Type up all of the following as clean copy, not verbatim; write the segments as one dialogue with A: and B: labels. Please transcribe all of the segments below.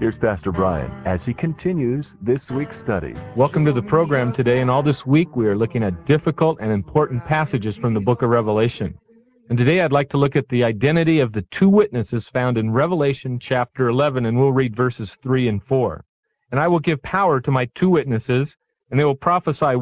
A: Here's Pastor Brian as he continues this week's study.
B: Welcome to the program today, and all this week we are looking at difficult and important passages from the book of Revelation. And today I'd like to look at the identity of the two witnesses found in Revelation chapter 11, and we'll read verses 3 and 4. And I will give power to my two witnesses, and they will prophesy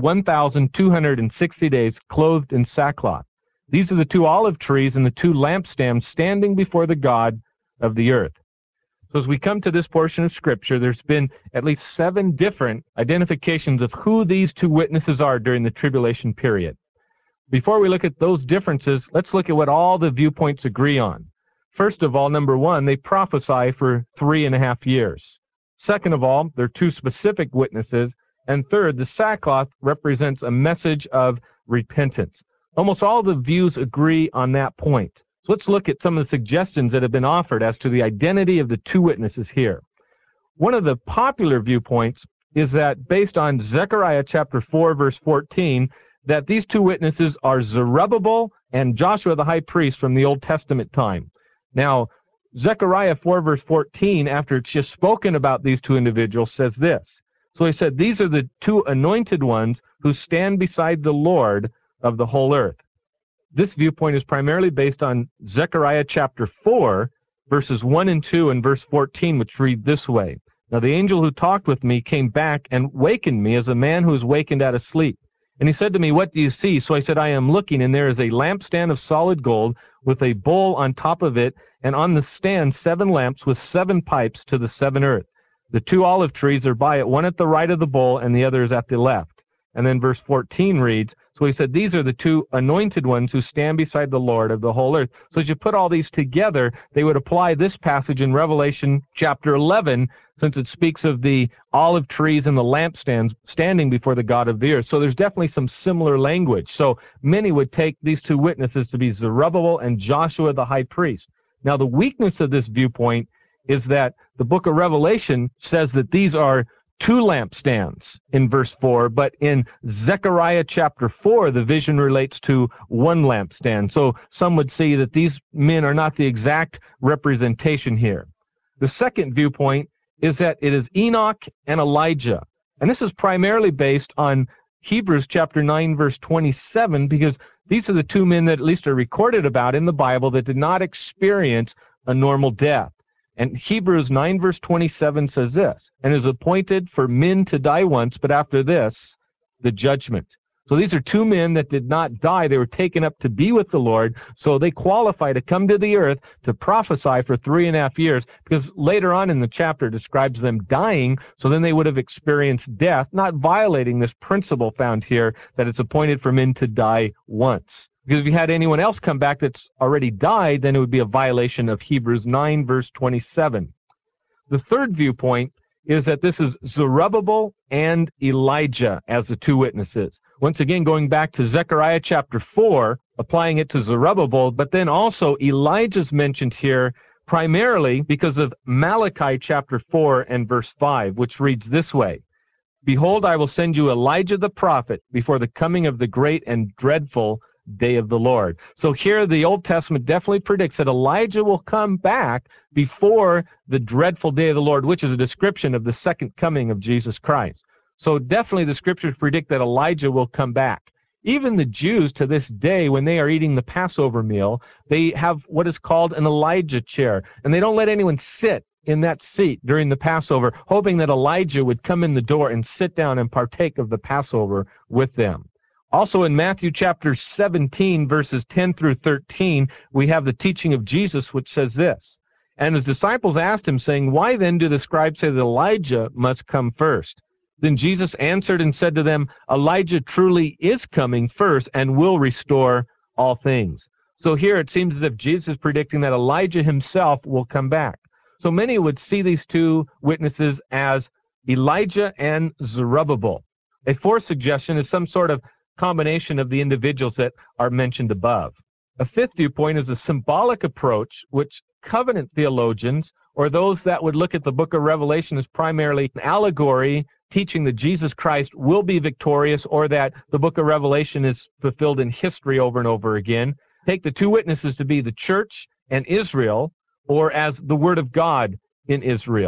B: 1,260 days clothed in sackcloth. These are the two olive trees and the two lampstands standing before the God of the earth. So as we come to this portion of Scripture, there's been at least 7 different identifications of who these two witnesses are during the tribulation period. Before we look at those differences, let's look at what all the viewpoints agree on. First of all, number 1, they prophesy for 3.5 years. Second of all, they're two specific witnesses. And third, the sackcloth represents a message of repentance. Almost all the views agree on that point. So let's look at some of the suggestions that have been offered as to the identity of the two witnesses here. One of the popular viewpoints is that based on Zechariah chapter 4, verse 14, that these two witnesses are Zerubbabel and Joshua the high priest from the Old Testament time. Now, Zechariah 4, verse 14, after it's just spoken about these two individuals, says this. So he said, these are the two anointed ones who stand beside the Lord of the whole earth. This viewpoint is primarily based on Zechariah chapter 4, verses 1 and 2, and verse 14, which read this way. Now the angel who talked with me came back and wakened me as a man who is wakened out of sleep. And he said to me, what do you see? So I said, I am looking, and there is a lampstand of solid gold with a bowl on top of it, and on the stand 7 lamps with 7 pipes to the 7 earth. The 2 olive trees are by it, one at the right of the bowl, and the other is at the left. And then verse 14 reads, so he said, these are the two anointed ones who stand beside the Lord of the whole earth. So as you put all these together, they would apply this passage in Revelation chapter 11, since it speaks of the olive trees and the lampstands standing before the God of the earth. So there's definitely some similar language. So many would take these two witnesses to be Zerubbabel and Joshua the high priest. Now the weakness of this viewpoint is that the book of Revelation says that these are 2 lampstands in verse 4, but in Zechariah chapter 4, the vision relates to 1 lampstand. So some would see that these men are not the exact representation here. The second viewpoint is that it is Enoch and Elijah. And this is primarily based on Hebrews chapter 9, verse 27, because these are the 2 men that at least are recorded about in the Bible that did not experience a normal death. And Hebrews 9 verse 27 says this, and is appointed for men to die once, but after this, the judgment. So these are 2 men that did not die. They were taken up to be with the Lord, so they qualify to come to the earth to prophesy for 3.5 years, because later on in the chapter it describes them dying, so then they would have experienced death, not violating this principle found here that it's appointed for men to die once. Because if you had anyone else come back that's already died, then it would be a violation of Hebrews 9, verse 27. The third viewpoint is that this is Zerubbabel and Elijah as the 2 witnesses. Once again, going back to Zechariah chapter 4, applying it to Zerubbabel, but then also Elijah's mentioned here primarily because of Malachi chapter 4 and verse 5, which reads this way, behold, I will send you Elijah the prophet before the coming of the great and dreadful day of the Lord. So here the Old Testament definitely predicts that Elijah will come back before the dreadful day of the Lord, which is a description of the second coming of Jesus Christ. So definitely the scriptures predict that Elijah will come back. Even the Jews to this day, when they are eating the Passover meal, they have what is called an Elijah chair, and they don't let anyone sit in that seat during the Passover, hoping that Elijah would come in the door and sit down and partake of the Passover with them. Also in Matthew chapter 17, verses 10 through 13, we have the teaching of Jesus, which says this, and his disciples asked him, saying, why then do the scribes say that Elijah must come first? Then Jesus answered and said to them, Elijah truly is coming first and will restore all things. So here it seems as if Jesus is predicting that Elijah himself will come back. So many would see these 2 witnesses as Elijah and Zerubbabel. A fourth suggestion is some sort of combination of the individuals that are mentioned above. A fifth viewpoint is a symbolic approach, which covenant theologians, or those that would look at the book of Revelation as primarily an allegory teaching that Jesus Christ will be victorious, or that the book of Revelation is fulfilled in history over and over again, take the 2 witnesses to be the church and Israel, or as the Word of God in Israel.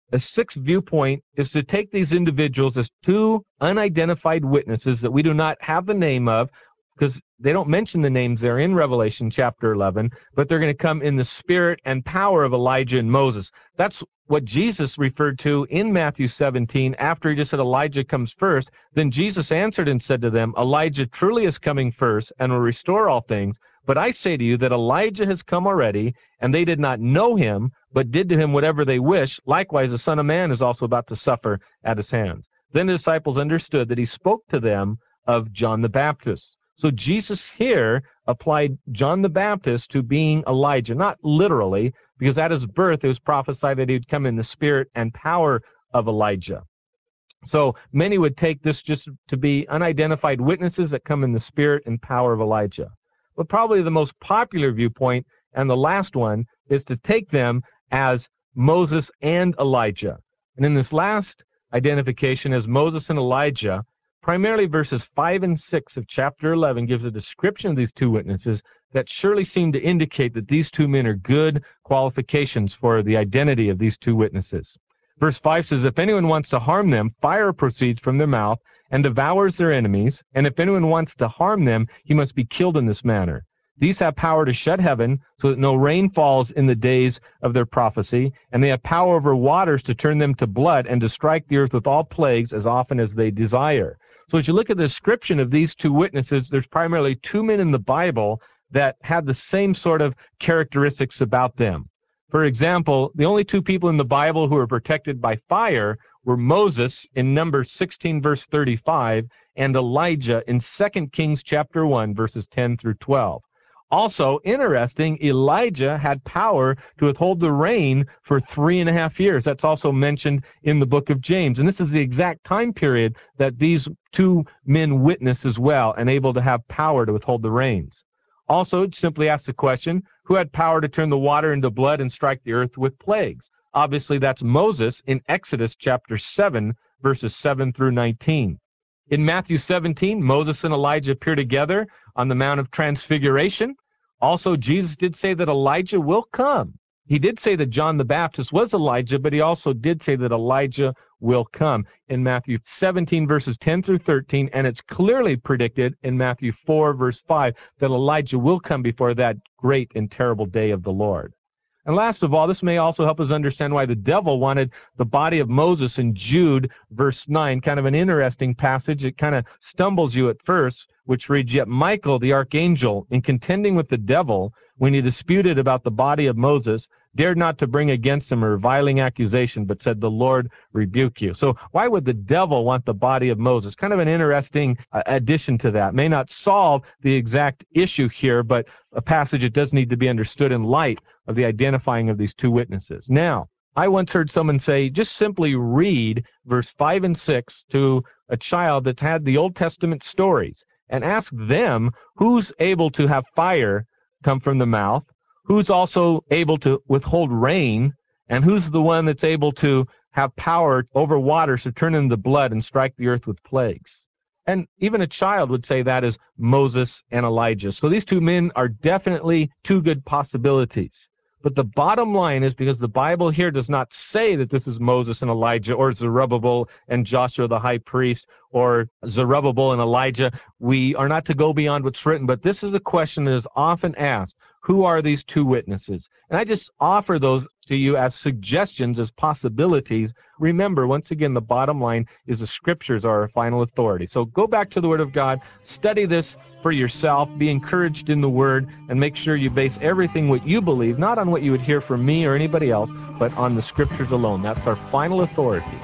B: A sixth viewpoint is to take these individuals as two unidentified witnesses that we do not have the name of, because they don't mention the names there in Revelation chapter 11, but they're going to come in the spirit and power of Elijah and Moses. That's what Jesus referred to in Matthew 17 after he just said Elijah comes first. Then Jesus answered and said to them, Elijah truly is coming first and will restore all things. But I say to you that Elijah has come already, and they did not know him, but did to him whatever they wished. Likewise, the Son of Man is also about to suffer at his hands. Then the disciples understood that he spoke to them of John the Baptist. So Jesus here applied John the Baptist to being Elijah, not literally, because at his birth it was prophesied that he would come in the spirit and power of Elijah. So many would take this just to be unidentified witnesses that come in the spirit and power of Elijah. But probably the most popular viewpoint, and the last one, is to take them as Moses and Elijah. And in this last identification as Moses and Elijah, primarily verses 5 and 6 of chapter 11 gives a description of these two witnesses that surely seem to indicate that these two men are good qualifications for the identity of these two witnesses. Verse 5 says, if anyone wants to harm them, fire proceeds from their mouth and devours their enemies, and if anyone wants to harm them, he must be killed in this manner. These have power to shut heaven so that no rain falls in the days of their prophecy, and they have power over waters to turn them to blood and to strike the earth with all plagues as often as they desire. So as you look at the description of these two witnesses, there's primarily two men in the Bible that have the same sort of characteristics about them. For example, the only two people in the Bible who were protected by fire were Moses in Numbers 16 verse 35 and Elijah in 2 Kings chapter 1 verses 10 through 12. Also, interesting, Elijah had power to withhold the rain for 3.5 years. That's also mentioned in the book of James. And this is the exact time period that these two men witness as well, and able to have power to withhold the rains. Also, simply ask the question, who had power to turn the water into blood and strike the earth with plagues? Obviously, that's Moses in Exodus chapter 7, verses 7 through 19. In Matthew 17, Moses and Elijah appear together on the Mount of Transfiguration. Also, Jesus did say that Elijah will come. He did say that John the Baptist was Elijah, but he also did say that Elijah will come in Matthew 17, verses 10 through 13, and it's clearly predicted in Matthew 4, verse 5, that Elijah will come before that great and terrible day of the Lord. And last of all, this may also help us understand why the devil wanted the body of Moses in Jude, verse 9, kind of an interesting passage. It kind of stumbles you at first, which reads, yet Michael, the archangel, in contending with the devil, when he disputed about the body of Moses, dared not to bring against him a reviling accusation, but said, the Lord rebuke you. So why would the devil want the body of Moses? Kind of an interesting addition to that. May not solve the exact issue here, but a passage that does need to be understood in light of the identifying of these two witnesses. Now, I once heard someone say, just simply read verse 5 and 6 to a child that's had the Old Testament stories and ask them who's able to have fire come from the mouth, who's also able to withhold rain, and who's the one that's able to have power over waters to turn into blood and strike the earth with plagues. And even a child would say that is Moses and Elijah. So these two men are definitely two good possibilities. But the bottom line is, because the Bible here does not say that this is Moses and Elijah, or Zerubbabel and Joshua the high priest, or Zerubbabel and Elijah, we are not to go beyond what's written. But this is a question that is often asked. Who are these two witnesses? And I just offer those to you as suggestions, as possibilities. Remember, once again, the bottom line is the Scriptures are our final authority. So go back to the Word of God, study this for yourself, be encouraged in the Word, and make sure you base everything what you believe, not on what you would hear from me or anybody else, but on the Scriptures alone. That's our final authority.